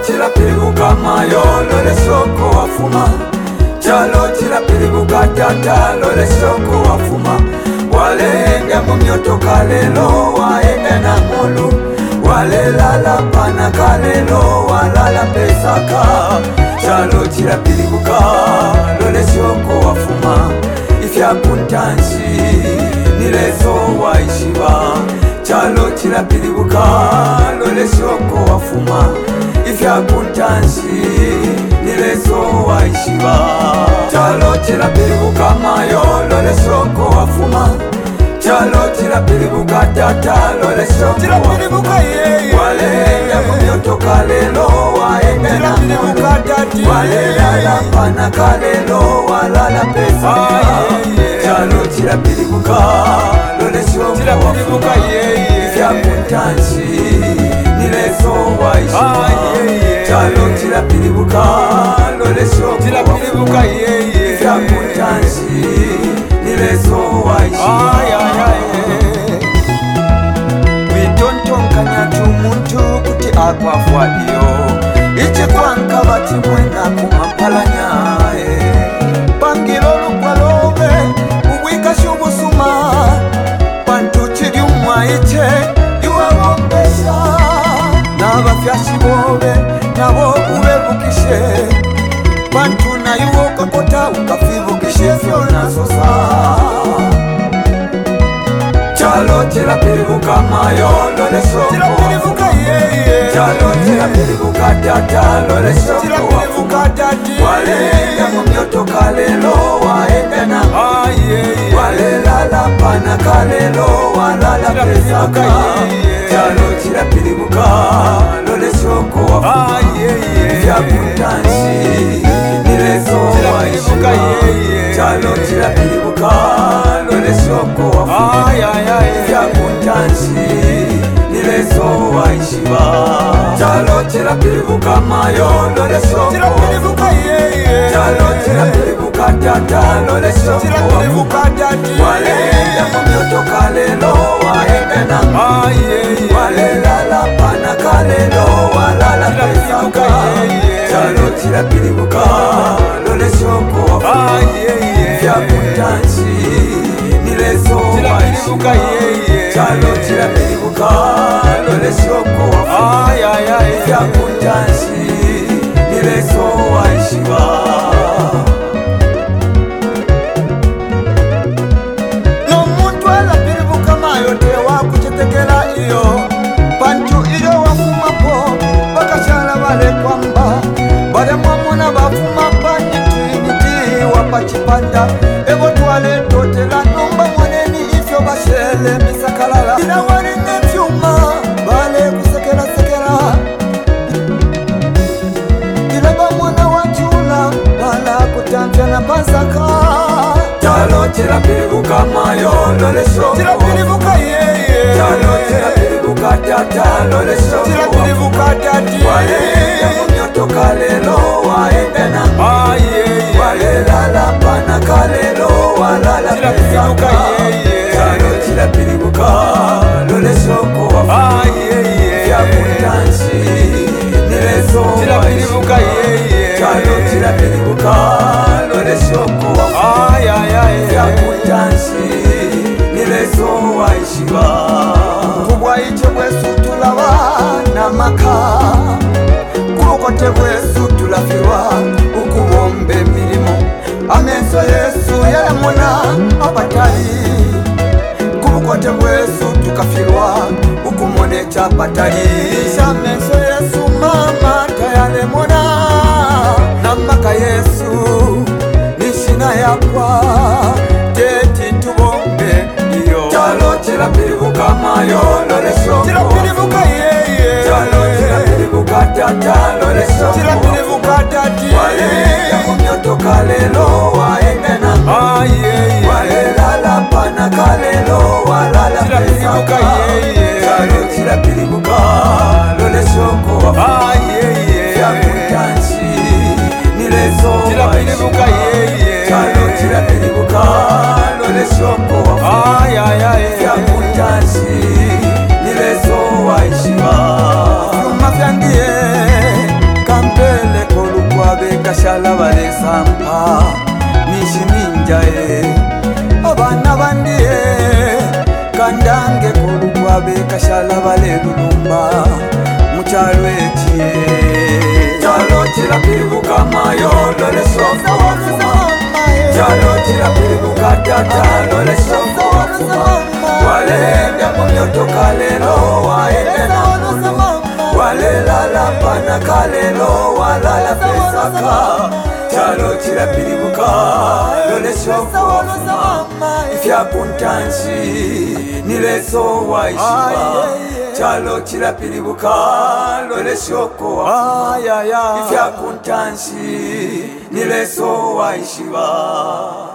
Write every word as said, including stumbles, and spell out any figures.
chilapilibuka mayo lole soko wafuma. Chalo chilapilibuka tata lole soko wafuma. Walenge mumyoto kalelo waende na mulu. Wale lala pana kalelo walala pesaka. Chalo chilapilibuka lole soko wafuma. Ifya kuntansi nilezo waishiba. Chalo chilapilibuka lole soko wafuma. Ifya kuntansi nilezo waishiba. Chalo chilapilibuka mayo lole soko wafuma. Chalo chilapilibuka tata lole soko wafuma. Wale ya mumyoto kalelo waende na mulu. Wale lala pana kalelo walala pesaka. Chalo chilapilibuka lole soko wafuma. Ifya kuntansi nilezo waishiba. Chalo chilapilibuka lole soko wafuma. Ifya kuntansi nilezo waishiba. Witontonkanya tumuntu kuti akwafwadiyo. Ichi kwankabati mwena kumampalanya. Pangilo lukwalobe ubwika shubusuma. Pantu chiri umwaiche iwawombesha. Nabafyashi bobe nabo ubebukishe. Pantu na yuwo kakota ukafibukishe fyona sosa. Chalo chilapilibuka mayo lole soko wafuma. Chalo chilapilibuka tata lole soko wafuma. Wale ya mumyoto kalelo waende na mulu. Wale lala pana kalelo walala pesaka. Chalo chilapilibuka lole soko wafuma. Ifya kuntansi nilezo waishiba. Chalo chilapilibuka lole soko wafuma. Ifya kuntansi nilezo waishiba. Chalo chilapilibuka mayo lole soko wafuma. Chalo chilapilibuka tata lole soko wafuma. Wale ya mumyoto kalelo waende na mulu. Wale lala pana kalelo walala pesaka. Chalo chilapilibuka lole soko wafuma. Ifya kuntansi nilezo waishiba. Chalo chilapilibuka lole soko wafuma. Ifya kuntansi nilezo waishiba. Nomuntu alapilibuka mayo tewa kuchitekela iyo. Pantu iyo wafumapo bakashala wale kwamba. Bale mwamona bafuma pani Trinity wapachipanda. Evo tuwale totela nomba mwaneni ifyo bashele misakalala. Ina wale nefyuma bale kusekela sekela. Ila bamwana wachula bala kutamfya na pasaka. Chalo chilapilibuka mayo lole soko wafuma. Chalo chilapilibuka tata lole soko wafuma. Wale ya mumyoto kalelo waende na mulu. Wale lala pana kalelo walala pesaka. Chalo chilapilibuka lole soko wafuma. Ifya kuntansi nilezo waishiba. Chalo chilapilibuka lole soko wafuma. Ifya kuntansi nilezo waishiba. Kubwa iche bwesu tulaba na maka. Kukote bwesu tulafirwa ukubombe milimo. Ameso Yesu yalamona abatali. Kukote bwesu tukafirwa ukumone chapatali. Ameso Yesu mama tayalemona. Namaka Yesu nishina yakwa. Teti tubombe iyo. Chalo chilapilibuka mayo lole soko wafuma. Chalo chilapilibuka tata lole soko wafuma. Wale ya mumyoto kalelo waende na mulu. Wale lala pana kalelo walala pesaka. Chalo chilapilibuka lole soko wafuma. Ifya kuntansi nilezo waishiba. Chalo chilapilibuka bana bandiye kandange kulukwabe kashala balelulumba mukyalo ekiye kyalo kirapiribuka mayo lole soko wafuma kyalo kirapiribuka tata lole soko wafuma walenda mumyoto kalelo waende namulu walelala pana kalelo walala pesaka kyalo kirapiribuka lole soko wafuma ifyakuntansi nileso waishiba kyalo kirapiribuka lole soko wafuma ifyakuntansi nileso waishiba